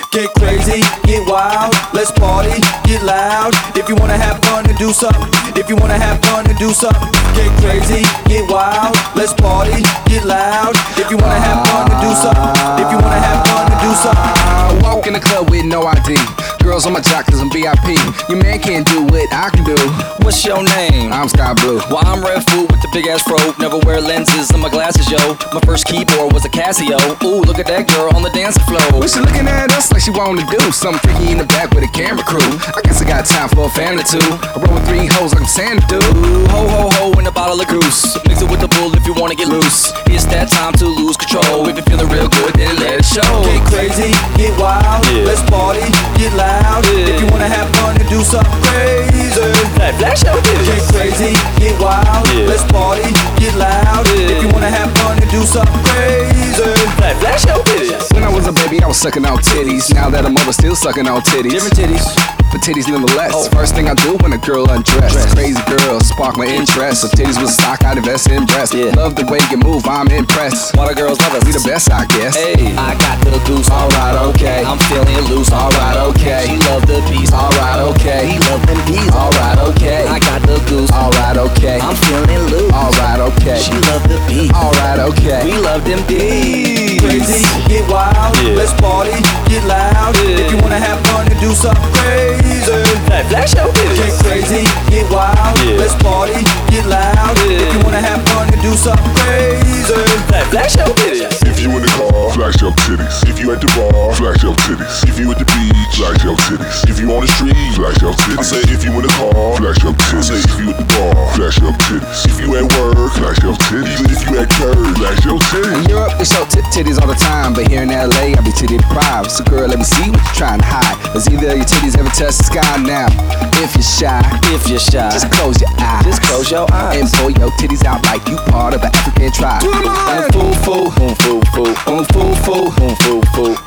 Get crazy, get wild, let's party, get loud. If you wanna have fun and do something, if you wanna have fun and do something. Get crazy, get wild, let's party, get loud. If you wanna have fun and do something, if you wanna have fun and do something. Walk in the club with no ID. Girls on my jock cause I'm VIP. Your man can't do what I can do. What's your name? I'm Sky Blue. Well, I'm Red Food with the big ass fro. Never wear lenses on my glasses, yo. My first keyboard was a Casio. Ooh, look at that girl on the dancing floor. Well, she looking at us like she wanna do something freaky in the back with a camera crew. I guess I got time for a fan or two. I roll with 3 hoes like I'm Santa dude. Ooh, ho ho ho in a bottle of goose. Mix it with the bull if you wanna get loose. It's that time to lose control. If you're feeling real good, then let it show. Get crazy, get wild, let's party, get loud. If you wanna have fun and do something crazy, flash your titties. Get crazy, get wild, let's party, get loud. If you wanna have fun and do something crazy, flash your titties. When I was a baby, I was sucking on titties. Now that I'm older, still sucking on titties. Different titties, but titties nonetheless. First thing I do when a girl undressed. Crazy girls spark my interest. If titties was stock, I'd invest in breasts. Love the way you move, I'm impressed. Why the girls love us? We the best, I guess. Hey, I got the goose. Alright, okay. I'm feeling loose. Alright, okay. She love the beast. Alright, okay. He love them bees. Alright, okay. I got the goose. Alright, okay. I'm feeling loose. Alright, okay. She love the beat. Alright, okay. We love them bees. crazy, get wild, let's party, get loud. If you wanna have fun and do something crazy, flash your titties. Get crazy, get wild, let's party, get loud. If you wanna have fun and do something crazy, flash your titties. If you in the car, flash your titties. If you at the bar, flash your titties. If you at the beach, flash your titties. If you on the street, flash your titties. I say if you in the car, flash your titties. I say if you at the bar, flash your titties. If you at work, flash your titties. Even if you at church, flash your titties. In Europe, they show titties all the time, but here in LA, I be titty deprived. So girl, let me see what you're trying to hide. Cause either your titties ever touch the sky now. If you're shy, just close your eyes. Just close your eyes. And pull your titties out like you part of an African tribe. Foo foo, foo foo, foo foo, foo foo,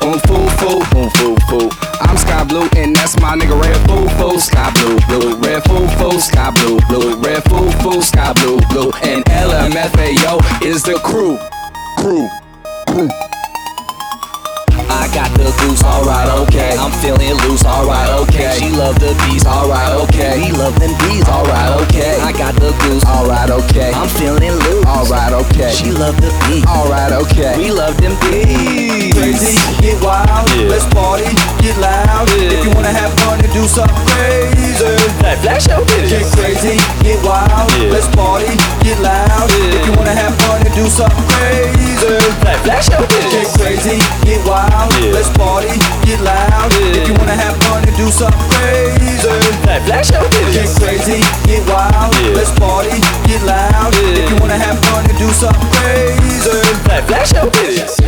foo foo. I'm Sky Blue and that's my nigga Red Foo Foo. Sky Blue, blue, Red Foo Foo. Sky Blue, blue, Red Foo Foo. Sky Blue, blue, and LMFAO is the crew. I got the goose, alright, okay. I'm feeling loose, alright, okay. She love the bees, alright, okay. We love them bees, alright, okay. I got the goose, Alright, okay. I'm feeling loose, Alright, okay. She love the bees, Alright, okay. we love them bees. crazy, get wild, let's party, get loud. If you wanna have fun and do something crazy, Flash your get titties. crazy, get wild, let's party, get loud. If you wanna have fun and do something crazy, Flash your get titties. crazy, get wild, let's party, get loud. If you wanna have fun and do something crazy, Flash your get titties. crazy, get wild, let's party, get loud. If you wanna have fun and do something crazy, Flash your titties.